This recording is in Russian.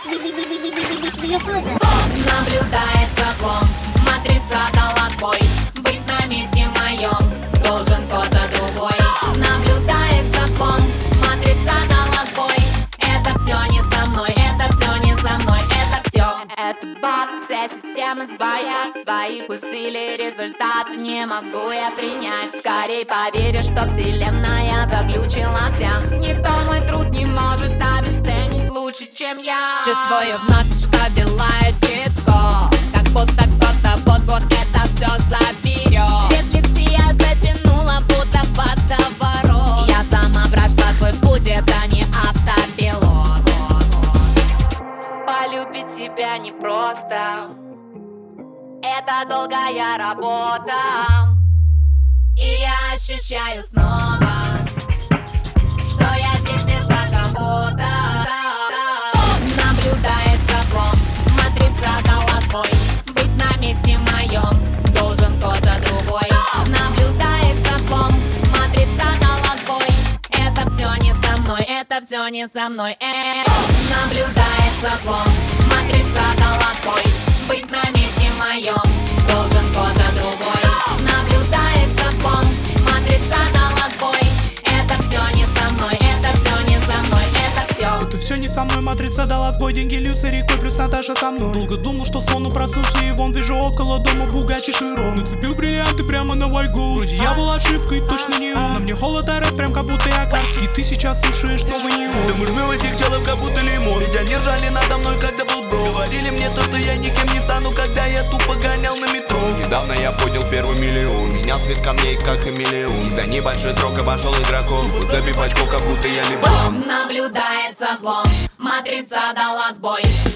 Наблюдает за злом, матрица дала сбой. Быть на месте моем должен кто-то другой. Наблюдает за злом, матрица дала сбой. Это все не со мной, это все не со мной, это все. Это баг, вся система сбоят. Своих усилий результат не могу я принять. Скорей поверишь, что вселенная заглючила вся. Никто мой труд не может обесценить лучше, чем я. Чувствую вновь, что делаю читко, как будто кто-то вот-вот это все заберет. Рефлексия затянула, будто водоворот. Я сама прошла свой путь, это не автопилот. Полюбить себя непросто, это долгая работа. И я ощущаю снова, что я здесь вместо кого-то. Наблюдает за злом, матрица дала сбой. Быть на месте моем должен кто-то другой. Наблюдает за злом, матрица дала сбой. Это все не со мной, это все не со мной. Наблюдает за злом, матрица дала сбой. Быть на месте моем должен кто-то другой. Наблюдает за злом, матрица дала сбой. Это все не со мной, это все не со мной, это все. Это все не со мной, матрица дала сбой. Деньги льются рекой, плюс Наташа со мной. Долго думал, что сон, проснулся и вон вижу около дома Бугатти Широн. Нацепил бриллианты прямо на вайгу. Вроде я был ошибкой, точно не он. На мне холод и рэп, прям как будто я карте. И ты сейчас слушаешь новый не он. Да мы жмем этих челов, как будто лимон. Ведь они ржали надо мной, когда был бро. Говорили мне то, что я никем не стану, когда я тупо гонял на метро. Недавно я поднял первый миллион. Менял цвет камней, как хамелеон. За небольшой срок обошел и дракон. Буд забив очко, как будто я Леброн. Наблюдает за злом, матрица дала сбой.